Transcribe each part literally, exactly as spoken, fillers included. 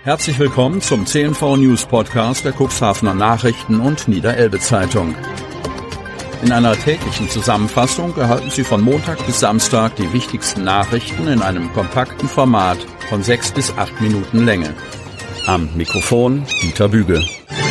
Herzlich willkommen zum C N V News Podcast der Cuxhavener Nachrichten und Niederelbe Zeitung. In einer täglichen Zusammenfassung erhalten Sie von Montag bis Samstag die wichtigsten Nachrichten in einem kompakten Format von sechs bis acht Minuten Länge. Am Mikrofon Dieter Büge.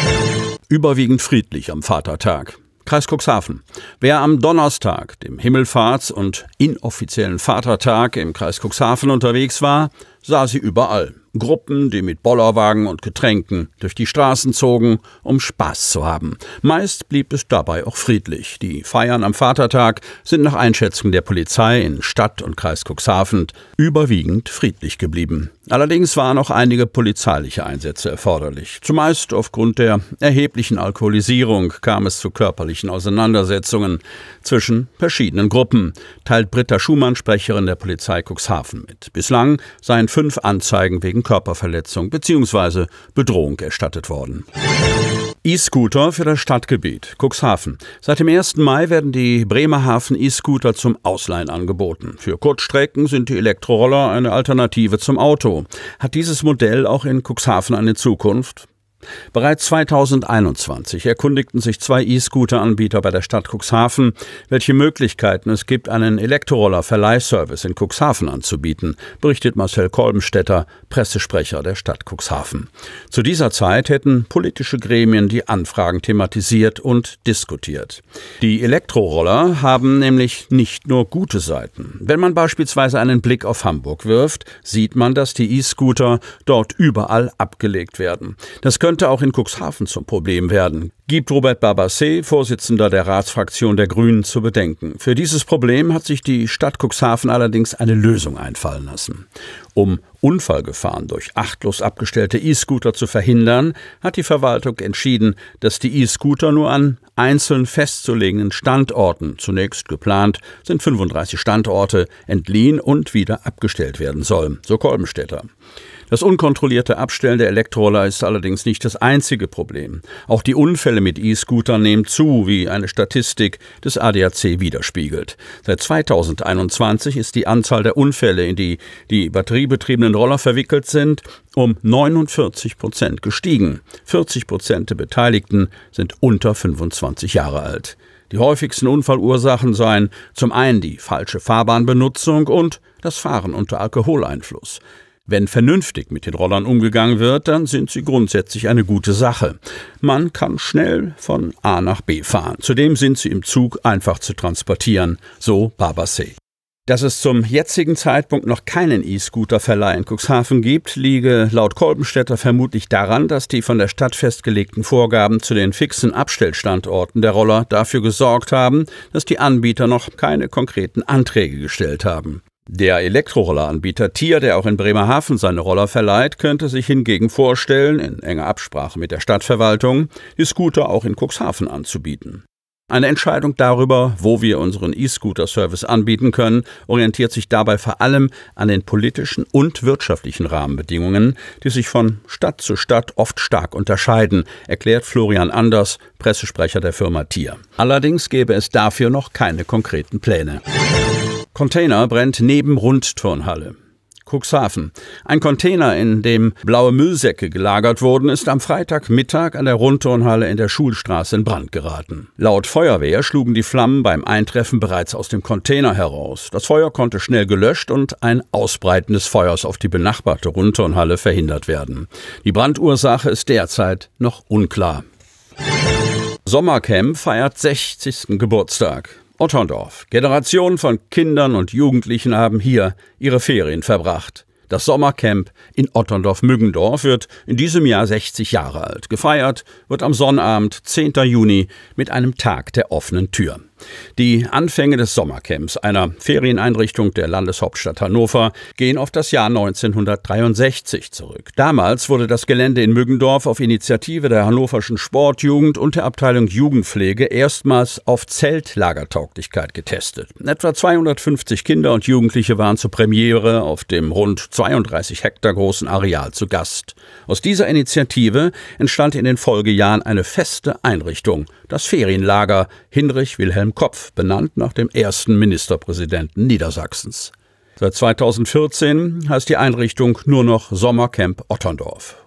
Überwiegend friedlich am Vatertag. Kreis Cuxhaven. Wer am Donnerstag, dem Himmelfahrts- und inoffiziellen Vatertag im Kreis Cuxhaven unterwegs war, sah sie überall. Gruppen, die mit Bollerwagen und Getränken durch die Straßen zogen, um Spaß zu haben. Meist blieb es dabei auch friedlich. Die Feiern am Vatertag sind nach Einschätzung der Polizei in Stadt und Kreis Cuxhaven überwiegend friedlich geblieben. Allerdings waren auch einige polizeiliche Einsätze erforderlich. Zumeist aufgrund der erheblichen Alkoholisierung kam es zu körperlichen Auseinandersetzungen zwischen verschiedenen Gruppen, teilt Britta Schumann, Sprecherin der Polizei Cuxhaven, mit. Bislang seien fünf Anzeigen wegen Körperverletzung bzw. Bedrohung erstattet worden. E-Scooter für das Stadtgebiet Cuxhaven. Seit dem ersten Mai werden die Bremerhaven E-Scooter zum Ausleihen angeboten. Für Kurzstrecken sind die Elektroroller eine Alternative zum Auto. Hat dieses Modell auch in Cuxhaven eine Zukunft? Bereits zweitausendeinundzwanzig erkundigten sich zwei E-Scooter-Anbieter bei der Stadt Cuxhaven, welche Möglichkeiten es gibt, einen Elektroroller-Verleihservice in Cuxhaven anzubieten, berichtet Marcel Kolbenstädter, Pressesprecher der Stadt Cuxhaven. Zu dieser Zeit hätten politische Gremien die Anfragen thematisiert und diskutiert. Die Elektroroller haben nämlich nicht nur gute Seiten. Wenn man beispielsweise einen Blick auf Hamburg wirft, sieht man, dass die E-Scooter dort überall abgelegt werden. Das könnte auch in Cuxhaven zum Problem werden, gibt Robert Barbassé, Vorsitzender der Ratsfraktion der Grünen, zu bedenken. Für dieses Problem hat sich die Stadt Cuxhaven allerdings eine Lösung einfallen lassen. Um Unfallgefahren durch achtlos abgestellte E-Scooter zu verhindern, hat die Verwaltung entschieden, dass die E-Scooter nur an einzeln festzulegenden Standorten, zunächst geplant sind fünfunddreißig Standorte, entliehen und wieder abgestellt werden sollen, so Kolbenstädter. Das unkontrollierte Abstellen der Elektroroller ist allerdings nicht das einzige Problem. Auch die Unfälle mit E-Scootern nehmen zu, wie eine Statistik des A D A C widerspiegelt. Seit zweitausendeinundzwanzig ist die Anzahl der Unfälle, in die die batteriebetriebenen Roller verwickelt sind, um neunundvierzig Prozent gestiegen. vierzig Prozent der Beteiligten sind unter fünfundzwanzig Jahre alt. Die häufigsten Unfallursachen seien zum einen die falsche Fahrbahnbenutzung und das Fahren unter Alkoholeinfluss. Wenn vernünftig mit den Rollern umgegangen wird, dann sind sie grundsätzlich eine gute Sache. Man kann schnell von A nach B fahren. Zudem sind sie im Zug einfach zu transportieren, so Barbassé. Dass es zum jetzigen Zeitpunkt noch keinen E-Scooter-Verleih in Cuxhaven gibt, liege laut Kolbenstädter vermutlich daran, dass die von der Stadt festgelegten Vorgaben zu den fixen Abstellstandorten der Roller dafür gesorgt haben, dass die Anbieter noch keine konkreten Anträge gestellt haben. Der Elektrorolleranbieter Tier, der auch in Bremerhaven seine Roller verleiht, könnte sich hingegen vorstellen, in enger Absprache mit der Stadtverwaltung, die Scooter auch in Cuxhaven anzubieten. Eine Entscheidung darüber, wo wir unseren E-Scooter-Service anbieten können, orientiert sich dabei vor allem an den politischen und wirtschaftlichen Rahmenbedingungen, die sich von Stadt zu Stadt oft stark unterscheiden, erklärt Florian Anders, Pressesprecher der Firma Tier. Allerdings gäbe es dafür noch keine konkreten Pläne. Container brennt neben Rundturnhalle. Cuxhaven. Ein Container, in dem blaue Müllsäcke gelagert wurden, ist am Freitagmittag an der Rundturnhalle in der Schulstraße in Brand geraten. Laut Feuerwehr schlugen die Flammen beim Eintreffen bereits aus dem Container heraus. Das Feuer konnte schnell gelöscht und ein Ausbreiten des Feuers auf die benachbarte Rundturnhalle verhindert werden. Die Brandursache ist derzeit noch unklar. Sommercamp feiert sechzigsten Geburtstag. Otterndorf. Generationen von Kindern und Jugendlichen haben hier ihre Ferien verbracht. Das Sommercamp in Otterndorf-Müggendorf wird in diesem Jahr sechzig Jahre alt. Gefeiert wird am Sonnabend, zehnten Juni, mit einem Tag der offenen Tür. Die Anfänge des Sommercamps, einer Ferieneinrichtung der Landeshauptstadt Hannover, gehen auf das Jahr neunzehnhundertdreiundsechzig zurück. Damals wurde das Gelände in Müggendorf auf Initiative der hannoverschen Sportjugend und der Abteilung Jugendpflege erstmals auf Zeltlagertauglichkeit getestet. Etwa zweihundertfünfzig Kinder und Jugendliche waren zur Premiere auf dem rund zweiunddreißig Hektar großen Areal zu Gast. Aus dieser Initiative entstand in den Folgejahren eine feste Einrichtung, das Ferienlager Hinrich Wilhelm Kopf, benannt nach dem ersten Ministerpräsidenten Niedersachsens. Seit zweitausendvierzehn heißt die Einrichtung nur noch Sommercamp Otterndorf.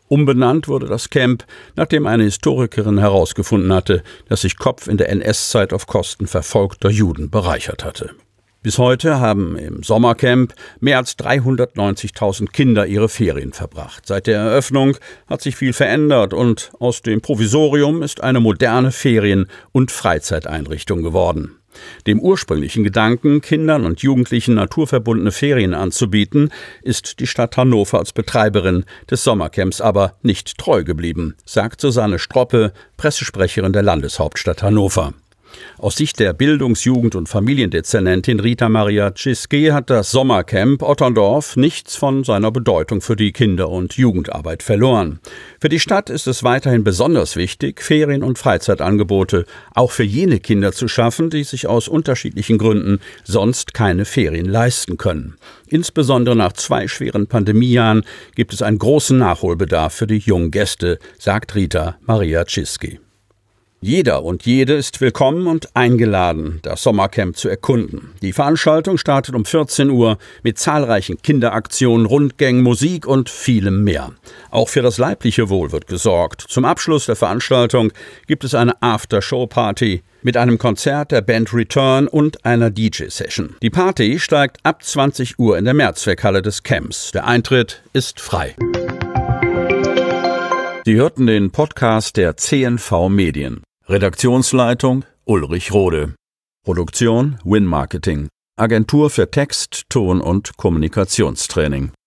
Umbenannt wurde das Camp, nachdem eine Historikerin herausgefunden hatte, dass sich Kopf in der N S-Zeit auf Kosten verfolgter Juden bereichert hatte. Bis heute haben im Sommercamp mehr als dreihundertneunzigtausend Kinder ihre Ferien verbracht. Seit der Eröffnung hat sich viel verändert und aus dem Provisorium ist eine moderne Ferien- und Freizeiteinrichtung geworden. Dem ursprünglichen Gedanken, Kindern und Jugendlichen naturverbundene Ferien anzubieten, ist die Stadt Hannover als Betreiberin des Sommercamps aber nicht treu geblieben, sagt Susanne Stroppe, Pressesprecherin der Landeshauptstadt Hannover. Aus Sicht der Bildungs-, Jugend- und Familiendezernentin Rita Maria Ciski hat das Sommercamp Otterndorf nichts von seiner Bedeutung für die Kinder- und Jugendarbeit verloren. Für die Stadt ist es weiterhin besonders wichtig, Ferien- und Freizeitangebote auch für jene Kinder zu schaffen, die sich aus unterschiedlichen Gründen sonst keine Ferien leisten können. Insbesondere nach zwei schweren Pandemiejahren gibt es einen großen Nachholbedarf für die jungen Gäste, sagt Rita Maria Ciski. Jeder und jede ist willkommen und eingeladen, das Sommercamp zu erkunden. Die Veranstaltung startet um vierzehn Uhr mit zahlreichen Kinderaktionen, Rundgängen, Musik und vielem mehr. Auch für das leibliche Wohl wird gesorgt. Zum Abschluss der Veranstaltung gibt es eine After-Show-Party mit einem Konzert der Band Return und einer D J-Session. Die Party steigt ab zwanzig Uhr in der Mehrzweckhalle des Camps. Der Eintritt ist frei. Sie hörten den Podcast der C N V Medien. Redaktionsleitung Ulrich Rode. Produktion Win Marketing. Agentur für Text, Ton und Kommunikationstraining.